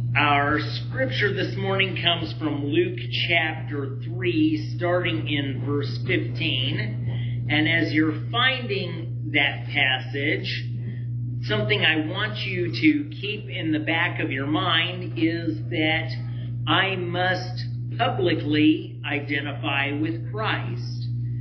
Our scripture this morning comes from Luke chapter 3, starting in verse 15. And as you're finding that passage, something I want you to keep in the back of your mind is that I must publicly identify with Christ.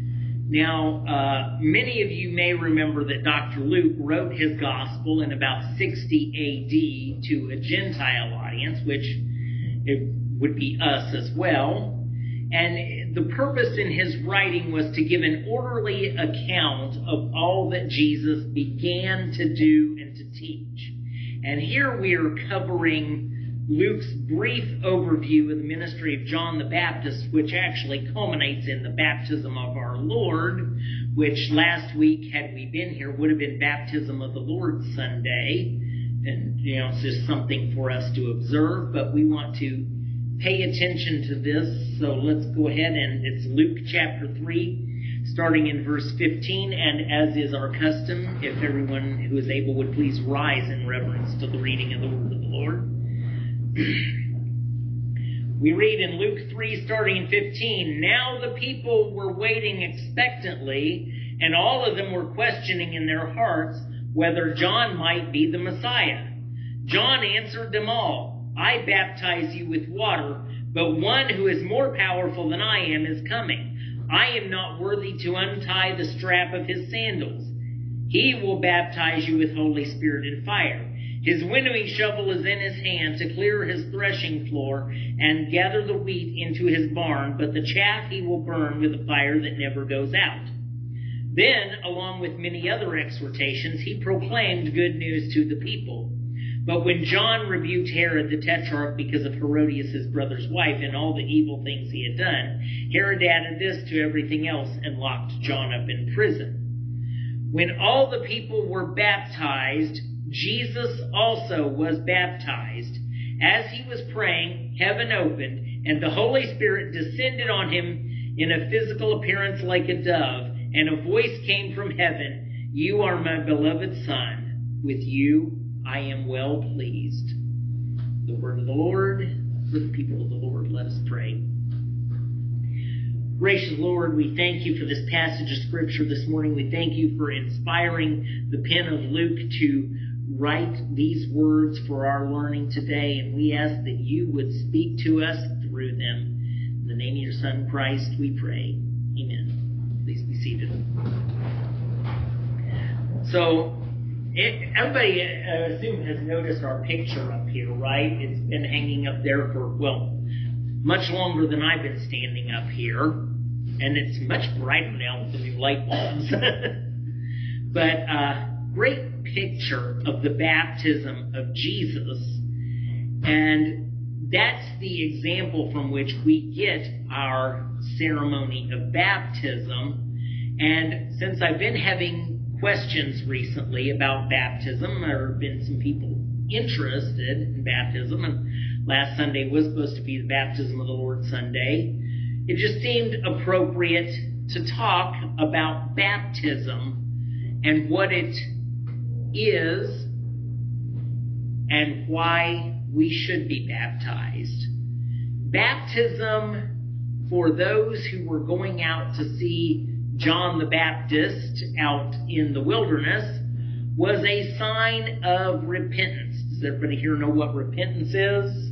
Now, many of you may remember that Dr. Luke wrote his gospel in about 60 AD to a Gentile audience, which it would be us as well. And the purpose in his writing was to give an orderly account of all that Jesus began to do and to teach. And here we are covering Luke's brief overview of the ministry of John the Baptist, which actually culminates in the baptism of our Lord, which last week, had we been here, would have been Baptism of the Lord Sunday. And, it's just something for us to observe, but we want to pay attention to this. So let's go ahead, and it's Luke chapter 3, starting in verse 15. And as is our custom, if everyone who is able would please rise in reverence to the reading of the word of the Lord. We read in Luke 3, starting in 15, "Now the people were waiting expectantly, and all of them were questioning in their hearts whether John might be the Messiah. John answered them all, 'I baptize you with water, but one who is more powerful than I am is coming. I am not worthy to untie the strap of his sandals. He will baptize you with Holy Spirit and fire. His winnowing shovel is in his hand to clear his threshing floor and gather the wheat into his barn, but the chaff he will burn with a fire that never goes out.' Then, along with many other exhortations, he proclaimed good news to the people. But when John rebuked Herod the Tetrarch because of Herodias his brother's wife and all the evil things he had done, Herod added this to everything else and locked John up in prison. When all the people were baptized, Jesus also was baptized. As he was praying, heaven opened, and the Holy Spirit descended on him in a physical appearance like a dove, and a voice came from heaven, 'You are my beloved Son. With you I am well pleased.'" The word of the Lord. For the people of the Lord, let us pray. Gracious Lord, we thank you for this passage of Scripture this morning. We thank you for inspiring the pen of Luke to write these words for our learning today, and we ask that you would speak to us through them. In the name of your Son, Christ, we pray. Amen. Please be seated. So, everybody, I assume, has noticed our picture up here, right? It's been hanging up there for, much longer than I've been standing up here. And it's much brighter now with the new light bulbs. But great picture of the baptism of Jesus. And that's the example from which we get our ceremony of baptism. And since I've been having questions recently about baptism, there have been some people interested in baptism, and last Sunday was supposed to be the Baptism of the Lord Sunday. It just seemed appropriate to talk about baptism and what it is and why we should be baptized. Baptism, for those who were going out to see John the Baptist out in the wilderness, was a sign of repentance. Does everybody here know what repentance is?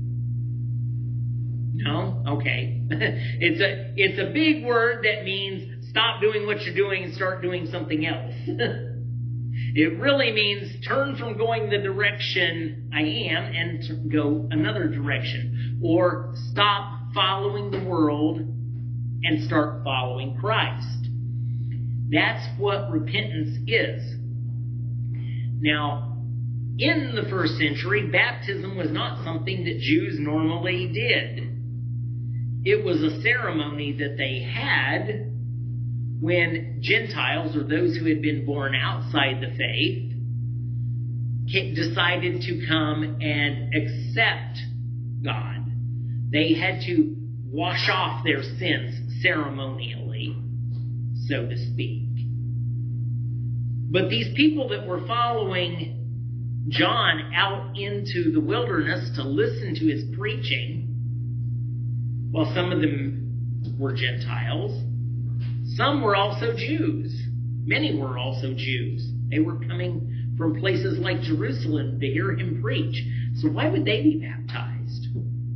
No? Okay. It's a big word that means stop doing what you're doing and start doing something else. It really means turn from going the direction I am and go another direction. Or stop following the world and start following Christ. That's what repentance is. Now, in the first century, baptism was not something that Jews normally did. It was a ceremony that they had when Gentiles, or those who had been born outside the faith, decided to come and accept God. They had to wash off their sins ceremonially, so to speak. But these people that were following John out into the wilderness to listen to his preaching, while some of them were Gentiles, some were also Jews. Many were also Jews. They were coming from places like Jerusalem to hear him preach. So why would they be baptized?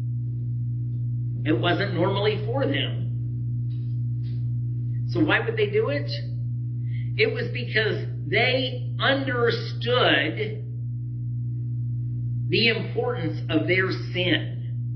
It wasn't normally for them. So why would they do it? It was because they understood the importance of their sin.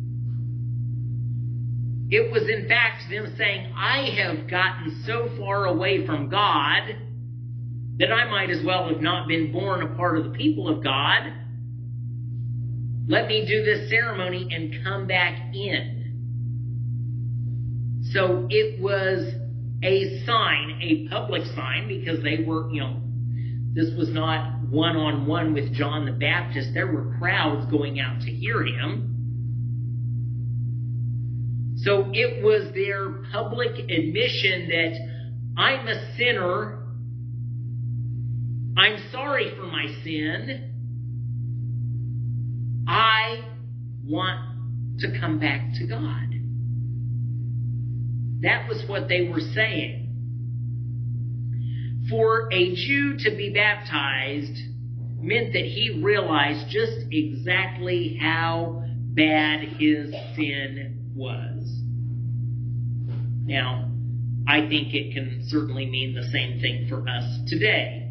It was in fact them saying, I have gotten so far away from God that I might as well have not been born a part of the people of God. Let me do this ceremony and come back in. So it was a sign, a public sign, because they were, this was not one-on-one with John the Baptist. There were crowds going out to hear him. So it was their public admission that I'm a sinner. I'm sorry for my sin. I want to come back to God. That was what they were saying. For a Jew to be baptized meant that he realized just exactly how bad his sin was. Now, I think it can certainly mean the same thing for us today.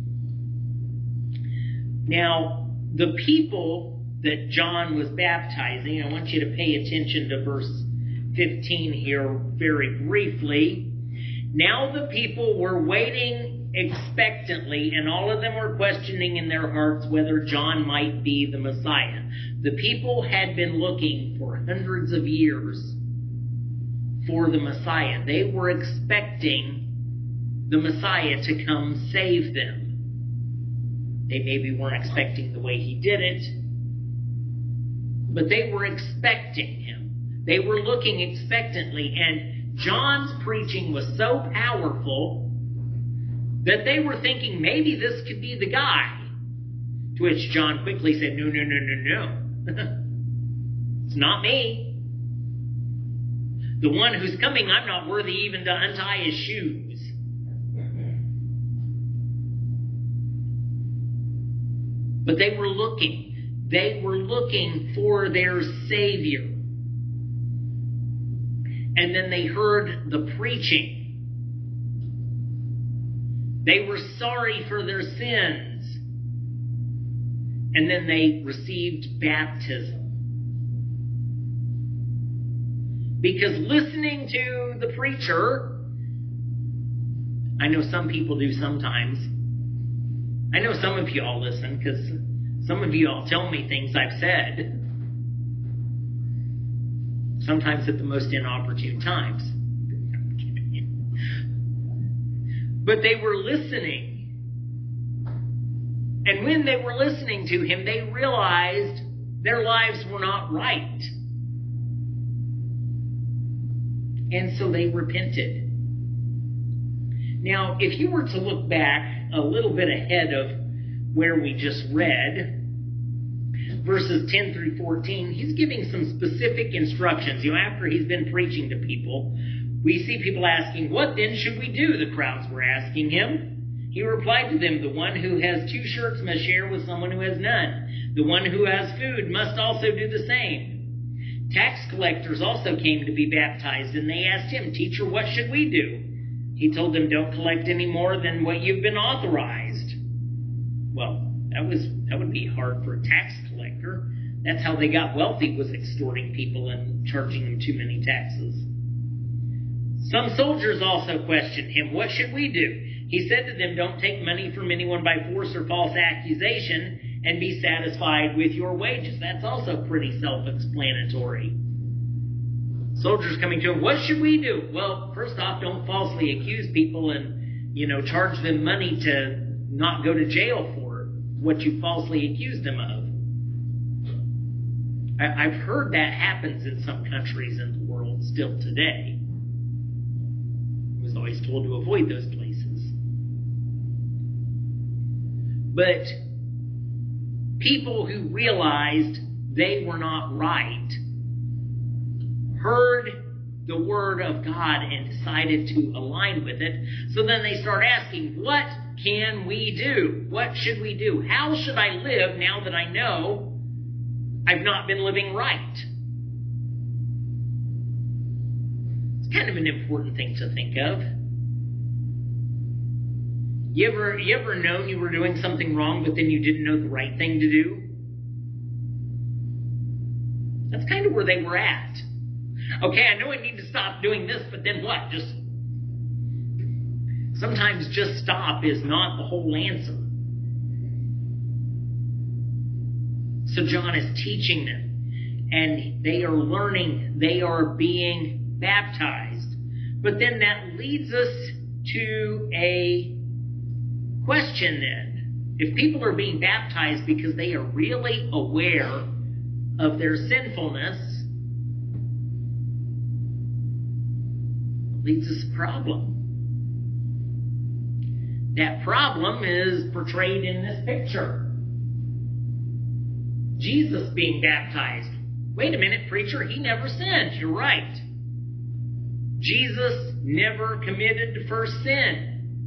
Now, the people that John was baptizing, I want you to pay attention to verse 15 here very briefly. Now the people were waiting expectantly, and all of them were questioning in their hearts whether John might be the Messiah. The people had been looking for hundreds of years for the Messiah. They were expecting the Messiah to come save them. They maybe weren't expecting the way he did it, but they were expecting him. They were looking expectantly, and John's preaching was so powerful that they were thinking maybe this could be the guy. To which John quickly said, no. It's not me. The one who's coming, I'm not worthy even to untie his shoes. But they were looking. They were looking for their Savior. And then they heard the preaching. They were sorry for their sins. And then they received baptism. Because listening to the preacher, I know some people do sometimes. I know some of you all listen, because some of you all tell me things I've said. Sometimes at the most inopportune times. But they were listening. And when they were listening to him, they realized their lives were not right. And so they repented. Now, if you were to look back a little bit ahead of where we just read, verses 10 through 14, he's giving some specific instructions. After he's been preaching to people, we see people asking, what then should we do? The crowds were asking him. He replied to them, the one who has 2 shirts must share with someone who has none. The one who has food must also do the same. Tax collectors also came to be baptized, and they asked him, Teacher, what should we do? He told them, don't collect any more than what you've been authorized. Well, that would be hard for a tax collector. That's how they got wealthy, was extorting people and charging them too many taxes. Some soldiers also questioned him, what should we do? He said to them, don't take money from anyone by force or false accusation, and be satisfied with your wages. That's also pretty self-explanatory. Soldiers coming to him, what should we do? Well, first off, don't falsely accuse people and, charge them money to not go to jail for what you falsely accused them of. I've heard that happens in some countries in the world still today. I was always told to avoid those places. But people who realized they were not right heard the Word of God and decided to align with it. So then they start asking, what can we do? What should we do? How should I live now that I know I've not been living right? It's kind of an important thing to think of. You ever known you were doing something wrong, but then you didn't know the right thing to do? That's kind of where they were at. Okay, I know I need to stop doing this, but then what? Sometimes just stop is not the whole answer. So John is teaching them, and they are learning, they are being baptized. But then that leads us to a question then. If people are being baptized because they are really aware of their sinfulness, it leads us to a problem. That problem is portrayed in this picture. Jesus being baptized. Wait a minute, preacher, he never sinned. You're right. Jesus never committed the first sin.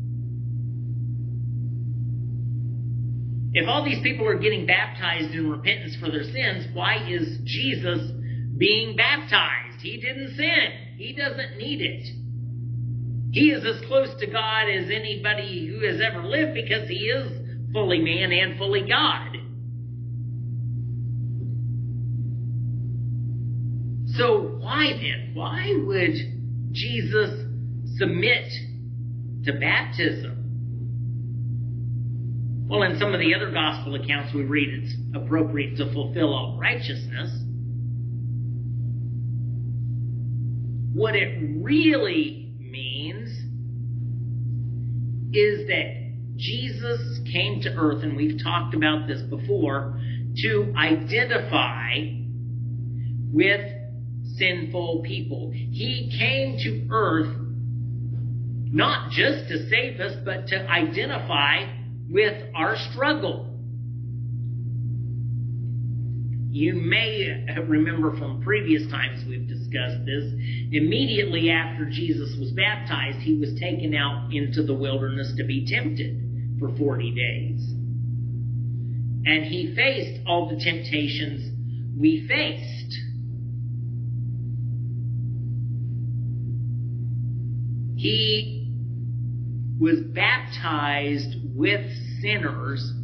If all these people are getting baptized in repentance for their sins, why is Jesus being baptized? He didn't sin. He doesn't need it. He is as close to God as anybody who has ever lived because he is fully man and fully God. So why then? Why would Jesus submit to baptism? Well, in some of the other gospel accounts we read it's appropriate to fulfill all righteousness. What it really means is that Jesus came to earth, and we've talked about this before, to identify with sinful people. He came to earth not just to save us, but to identify with our struggle. You may remember from previous times we've discussed this. Immediately after Jesus was baptized, he was taken out into the wilderness to be tempted for 40 days. And he faced all the temptations we faced. He was baptized with sinners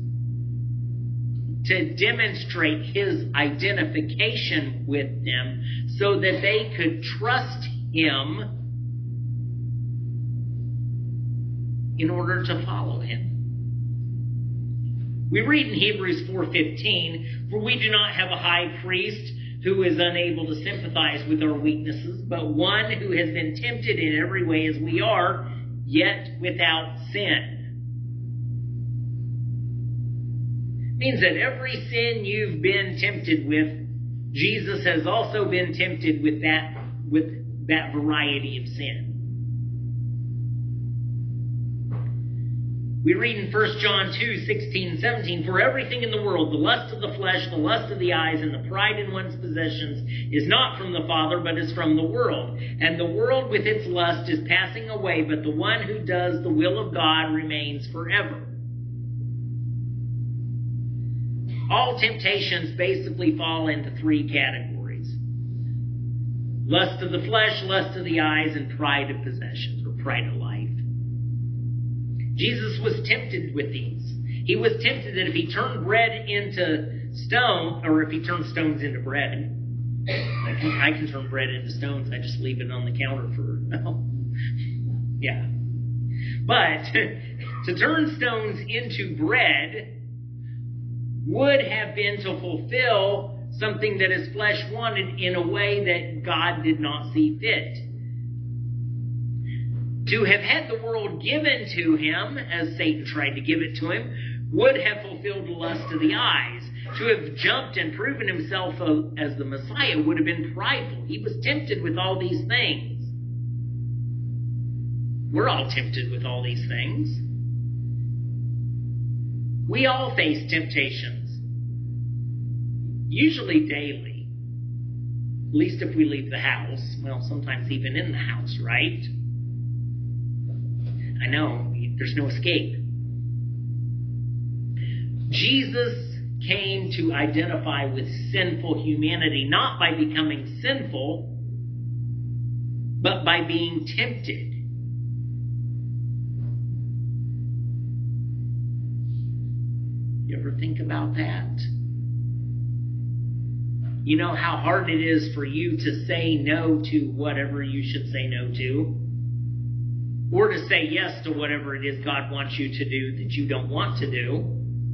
to demonstrate his identification with them so that they could trust him in order to follow him. We read in Hebrews 4:15, "For we do not have a high priest who is unable to sympathize with our weaknesses, but one who has been tempted in every way as we are, yet without sin." Means that every sin you've been tempted with, Jesus has also been tempted with that variety of sin. We read in 1 John 2:16-17, "For everything in the world, the lust of the flesh, the lust of the eyes, and the pride in one's possessions is not from the Father, but is from the world. And the world with its lust is passing away, but the one who does the will of God remains forever." All temptations basically fall into three categories: lust of the flesh, lust of the eyes, and pride of possessions, or pride of life. Jesus was tempted with these. He was tempted that if he turned bread into stone, or if he turned stones into bread, I can turn bread into stones. I just leave it on the counter for, yeah. But to turn stones into bread would have been to fulfill something that his flesh wanted in a way that God did not see fit. To have had the world given to him, as Satan tried to give it to him, would have fulfilled the lust of the eyes. To have jumped and proven himself as the Messiah would have been prideful. He was tempted with all these things. We're all tempted with all these things. We all face temptations. usually daily, at least if we leave the house. Well, sometimes even in the house, right? I know, there's no escape. Jesus came to identify with sinful humanity, not by becoming sinful, but by being tempted. You ever think about that? You know how hard it is for you to say no to whatever you should say no to, or to say yes to whatever it is God wants you to do that you don't want to do.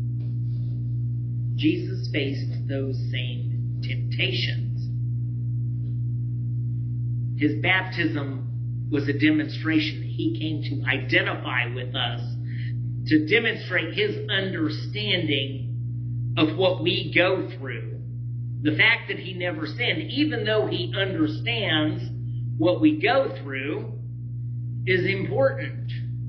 Jesus faced those same temptations. His baptism was a demonstration that he came to identify with us, to demonstrate his understanding of what we go through. The fact that he never sinned, even though he understands what we go through, is important.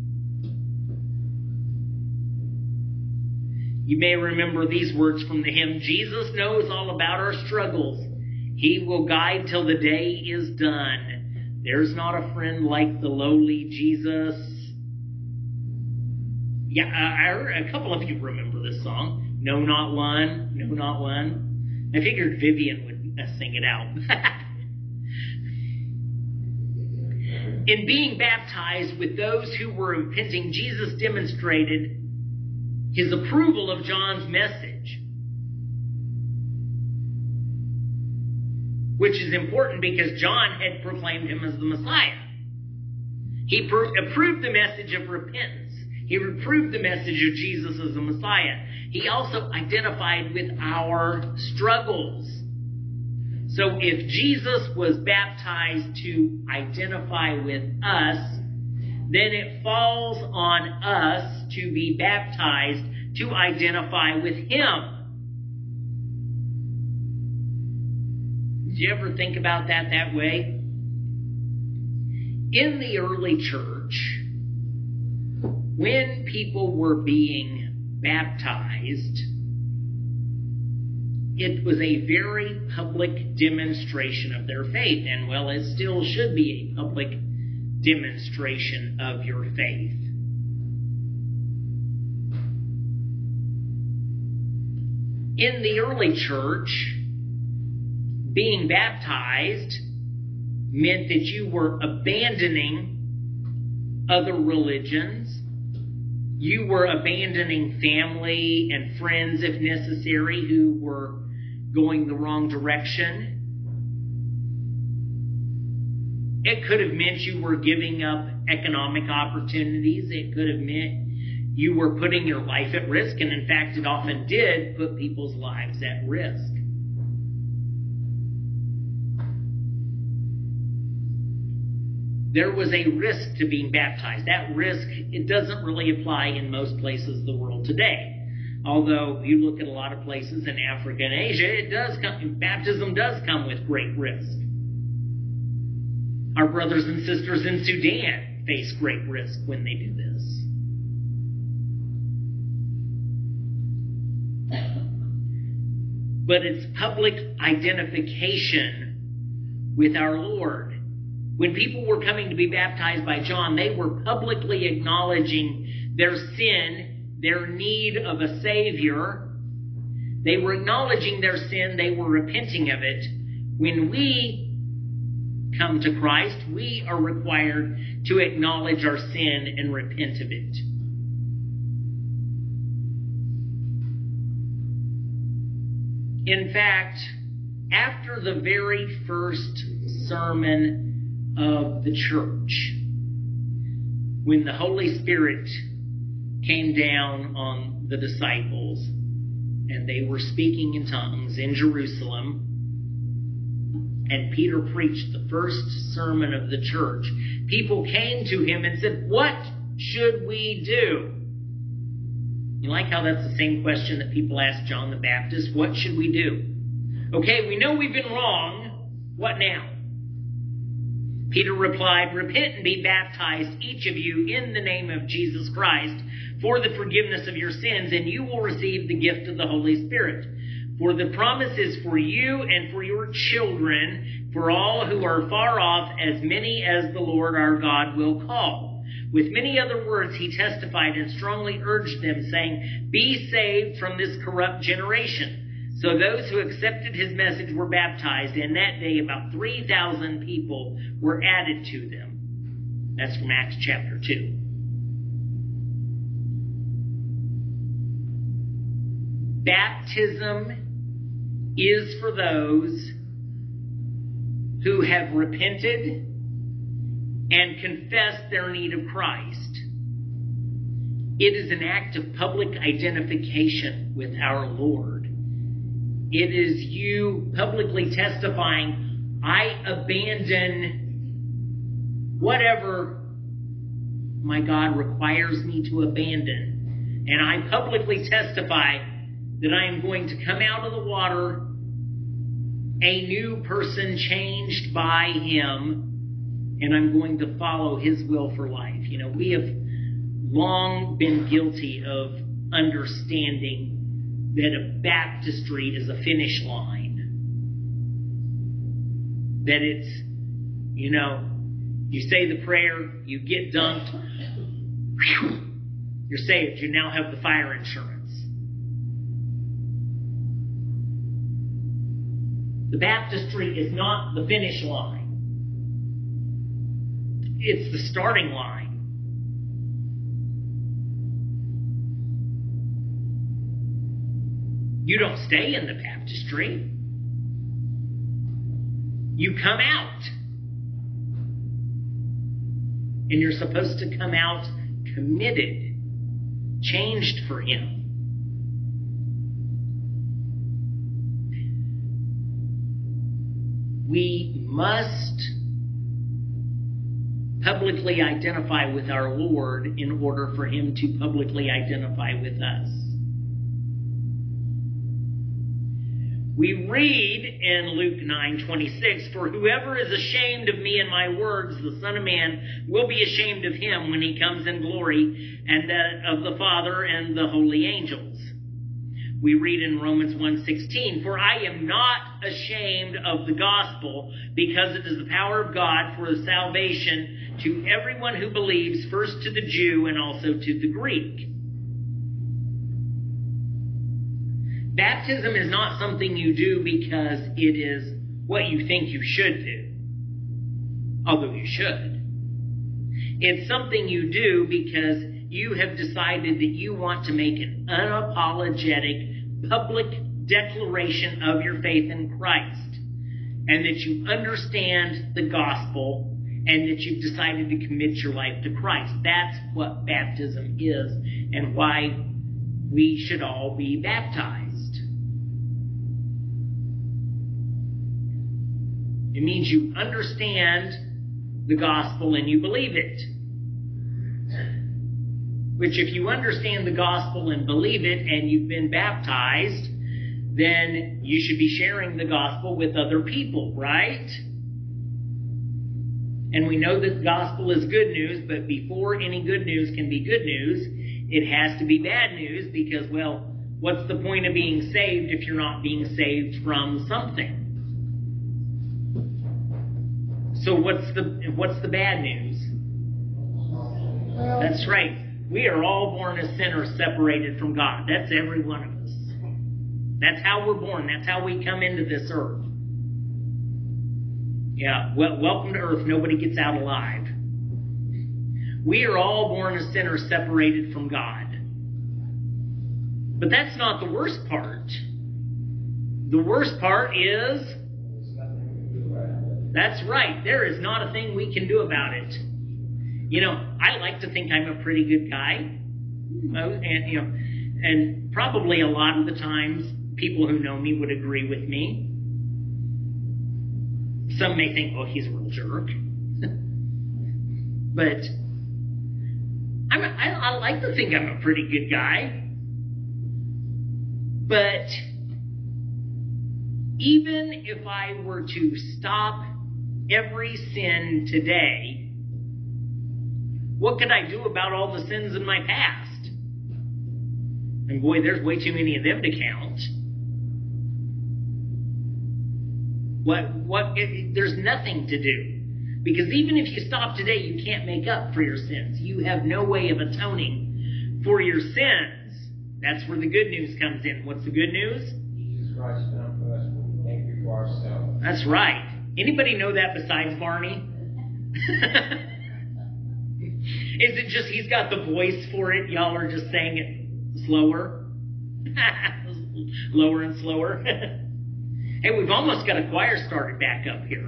You may remember these words from the hymn, Jesus knows all about our struggles. He will guide till the day is done. There's not a friend like the lowly Jesus. Yeah, I heard a couple of you remember this song. No, not one. No, not one. I figured Vivian would sing it out. In being baptized with those who were repenting, Jesus demonstrated his approval of John's message, which is important because John had proclaimed him as the Messiah. He approved the message of repentance. He approved the message of Jesus as the Messiah. He also identified with our struggles. So if Jesus was baptized to identify with us, then it falls on us to be baptized to identify with him. Did you ever think about that way? In the early church, when people were being baptized, it was a very public demonstration of their faith. And well, it still should be a public demonstration of your faith. In the early church, being baptized meant that you were abandoning other religions. You were abandoning family and friends, if necessary, who were going the wrong direction. It could have meant you were giving up economic opportunities. It could have meant you were putting your life at risk. And in fact, it often did put people's lives at risk. There was a risk to being baptized. That risk, it doesn't really apply in most places of the world today. Although you look at a lot of places in Africa and Asia, baptism does come with great risk. Our brothers and sisters in Sudan face great risk when they do this. But it's public identification with our Lord. When people were coming to be baptized by John, they were publicly acknowledging their sin, their need of a Savior. They were acknowledging their sin. They were repenting of it. When we come to Christ, we are required to acknowledge our sin and repent of it. In fact, after the very first sermon of the church, when the Holy Spirit came down on the disciples and they were speaking in tongues in Jerusalem, and Peter preached the first sermon of the church, people came to him and said, "What should we do?" You like how that's the same question that people asked John the Baptist? What should we do? Okay, we know we've been wrong. What now? Peter replied, "Repent and be baptized, each of you, in the name of Jesus Christ, for the forgiveness of your sins, and you will receive the gift of the Holy Spirit. For the promise is for you and for your children, for all who are far off, as many as the Lord our God will call. With many other words he testified and strongly urged them, saying, Be saved from this corrupt generation. So those who accepted his message were baptized, and that day about 3,000 people were added to them. That's from Acts chapter 2. Baptism is for those who have repented and confessed their need of Christ. It is an act of public identification with our Lord. It is you publicly testifying, I abandon whatever my God requires me to abandon, and I publicly testify that I am going to come out of the water a new person changed by him, and I'm going to follow his will for life. You know, we have long been guilty of understanding that a baptistry is a finish line. That it's, you know, you say the prayer, you get dunked, whew, you're saved. You now have the fire insurance. The baptistry is not the finish line. It's the starting line. You don't stay in the baptistry. You come out. And you're supposed to come out committed, changed for him. We must publicly identify with our Lord in order for him to publicly identify with us. We read in Luke 9:26, For whoever is ashamed of me and my words, the Son of Man will be ashamed of him when he comes in glory and of the Father and the holy angels. We read in Romans 1:16, For I am not ashamed of the gospel, because it is the power of God for the salvation to everyone who believes, first to the Jew and also to the Greek. Baptism is not something you do because it is what you think you should do, although you should. It's something you do because you have decided that you want to make an unapologetic public declaration of your faith in Christ, and that you understand the gospel, and that you've decided to commit your life to Christ. That's what baptism is, and why we should all be baptized. It means you understand the gospel and you believe it. Which, if you understand the gospel and believe it and you've been baptized, then you should be sharing the gospel with other people, right? And we know that the gospel is good news, but before any good news can be good news, it has to be bad news, because, well, what's the point of being saved if you're not being saved from something? So what's the bad news? That's right. We are all born as sinners separated from God. That's every one of us. That's how we're born. That's how we come into this earth. Yeah, well, welcome to earth. Nobody gets out alive. We are all born as sinners separated from God. But that's not the worst part. The worst part is, that's right, there is not a thing we can do about it. You know, I like to think I'm a pretty good guy. And probably a lot of the times people who know me would agree with me. Some may think, oh, he's a real jerk. But I like to think I'm a pretty good guy. But even if I were to stop every sin today, what could I do about all the sins in my past? And boy, there's way too many of them to count. There's nothing to do. Because even if you stop today, you can't make up for your sins. You have no way of atoning for your sins. That's where the good news comes in. What's the good news? Jesus Christ done for us what we can't do for ourselves. That's right. Anybody know that besides Barney? Is it just he's got the voice for it? Y'all are just saying it slower? Lower and slower? Hey, we've almost got a choir started back up here.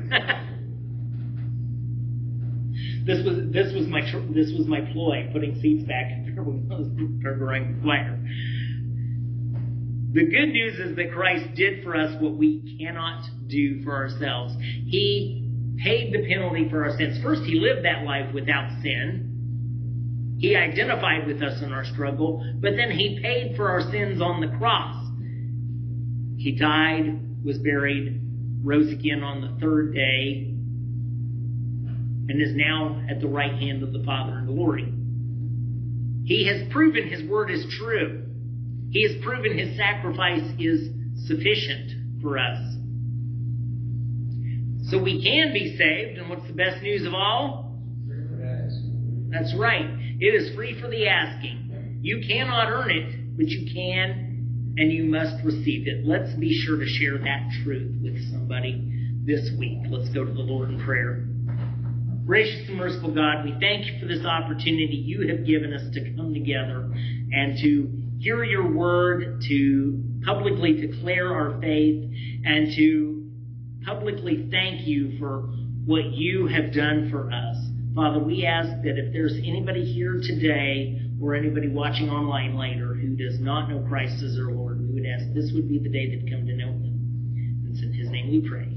This was my ploy, putting seats back when I was preparing the choir. The good news is that Christ did for us what we cannot do for ourselves. He paid the penalty for our sins. First, he lived that life without sin. He identified with us in our struggle, but then he paid for our sins on the cross. He died, was buried, rose again on the third day, and is now at the right hand of the Father in glory. He has proven his word is true. He has proven his sacrifice is sufficient for us. So we can be saved, and what's the best news of all? That's right. It is free for the asking. You cannot earn it, but you can, and you must receive it. Let's be sure to share that truth with somebody this week. Let's go to the Lord in prayer. Gracious and merciful God, we thank you for this opportunity you have given us to come together and to hear your word, to publicly declare our faith, and to publicly thank you for what you have done for us. Father, we ask that if there's anybody here today or anybody watching online later who does not know Christ as their Lord, we would ask this would be the day they'd come to know him. And it's in his name we pray.